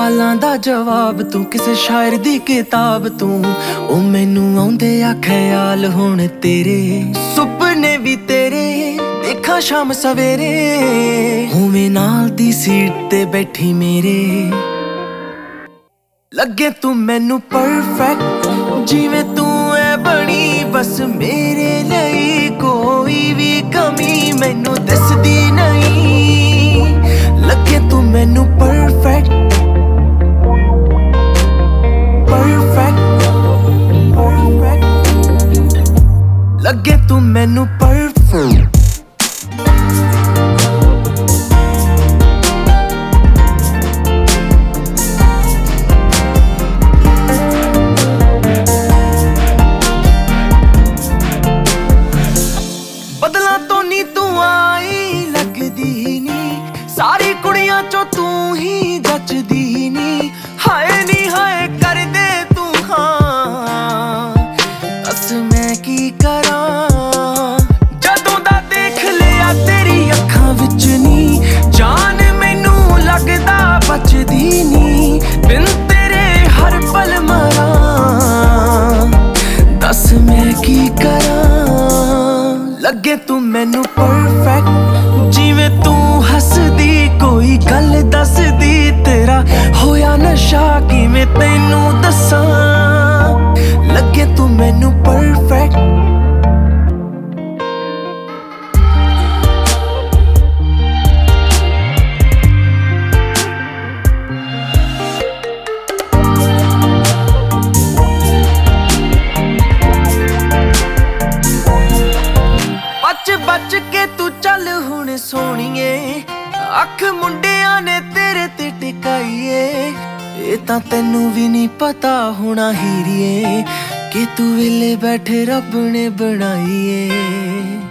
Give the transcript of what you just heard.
सवालों दा जवाब तू, किसे शायर दी किताब तू। ओ मैनू आउंदे आ ख्याल हुण तेरे, सुपने भी तेरे देखा शाम सवेरे। होवे नाल दी सीट ते बैठी मेरे, लगे तू मैनू परफेक्ट जिवें तू है बनी बस मेरे लिए। कोई भी कमी मैनू दसदी नहीं, लगे तू मैनू परफेक्ट परफेक्ट परफेक्ट, लगे तू मैनू परफेक्ट। बदला तो नी तू आई लगदी नी, सारी कुड़ियां चो तू ही जचदी नी। हाय नी हाय कर दे तू हाँ, दस मैं की करां। जदों दा देख लिया तेरी अखां विच नी, जान मैनू लगदा बचदी नी। बिन तेरे हर पल मरां, दस मैं की करां। लगे तू मैनू परफेक्ट जिवें तू हसदी कोई गल दसदी। तेरा होया नशा किवें तैनू दसां, लगे तू मैनू परफेक्ट। बच के तू चल हुण सोहणीए, अख मुंडियां ने तेरे ते टिकाईए। ये तां तैनू भी नहीं पता होना हीरिए, कि तू वेले बैठे रब ने बनाईए।